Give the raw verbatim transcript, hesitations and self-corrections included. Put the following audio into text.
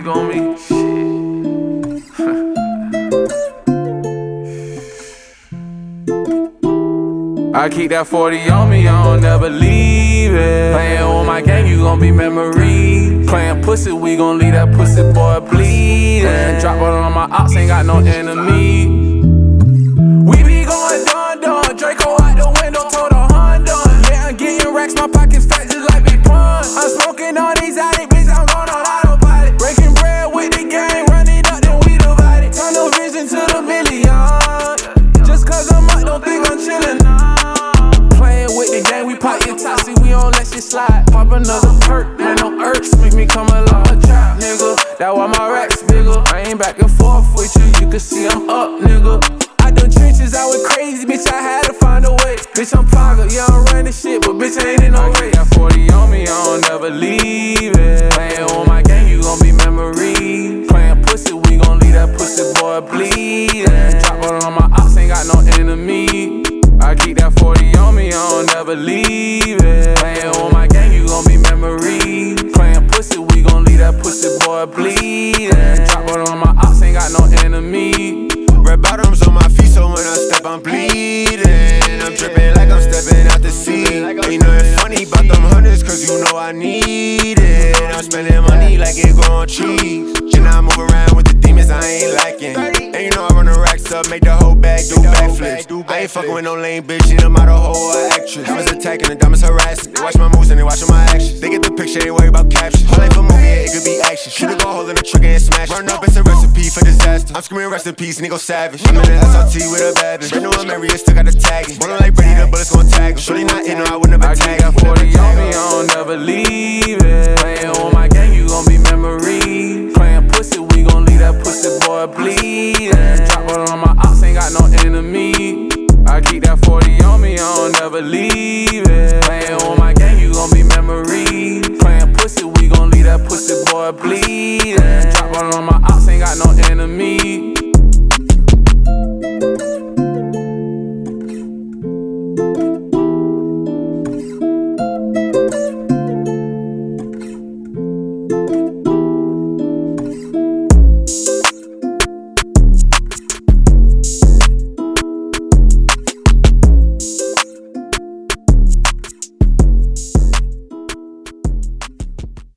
speak on me. I keep that forty on me, I don't never leave it. Playin' with my gang, you gon' be memory. Playin' pussy, we gon' leave that pussy boy bleedin'. Drop it on my ops, ain't got no enemy. We be going dun dun, Draco out the window, told her Honda. Yeah, I'm getting racks, my pockets fat just like big pun. I'm smoking on these addict, bitch, I'm going on autopilot. Breaking bread with the gang, run it up, then we divide it. Turn the vision to the million. Just cause I'm up, don't think I'm chillin'. With the gang, we pop your top, see we don't let shit slide. Pop another perk, man, no irks, make me come alive. Trap, nigga, that why my racks bigger. I ain't back and forth with you, you can see I'm up, nigga. Out the trenches, I went crazy, bitch, I had to find a way. Bitch, I'm Paga, yeah, I'm running shit, but bitch, I ain't in no race. I got forty on me, I don't never leave it. Playin' with my gang, you gon' be memory. Playin' pussy, we gon' leave that pussy boy bleedin'. Drop it on my ops, ain't got no enemy. I keep that forty on me, I don't never leave it. Playin' with my gang, you gon' be memory. Playin' pussy, we gon' leave that pussy boy bleedin'. Drop it on my ops, ain't got no enemy. Red bottoms on my feet, so when I step, I'm bleeding. I'm drippin' like I'm stepping out the sea. Ain't nothing funny about them hundreds, cause you know I need it. I'm spending money like it growing trees. And I move around with the demons I ain't liking. And you know I run the racks up, make the whole bag do backflips. I ain't fucking with no lame bitch, she the model, hoe, or actress. Diamonds attacking and diamonds harassing. They watch my moves and they watching my actions. They get the picture, they worry about captions. My life a movie, yeah, it could be action. Shoot a gun, holding the trigger and smash. Run up, it's a recipe for disaster. I'm screaming rest in peace, and they go savage. I'm in the S R T with a bad bitch. Brand new America, still got the tagging. Ballin' like Brady, the bullets gon' tag him. Shorty not in, or I would never I tag keep that forty on me, I don't never leave it. Playin' with my gang, you gon' be memory. Playin' pussy, we gon' leave that pussy boy bleedin'. Drop it on my ops, ain't got no enemy. I keep that forty on me, I don't never leave it. Playin' with my gang, you gon' be memory. Playin' pussy, we gon' leave that pussy boy bleedin'.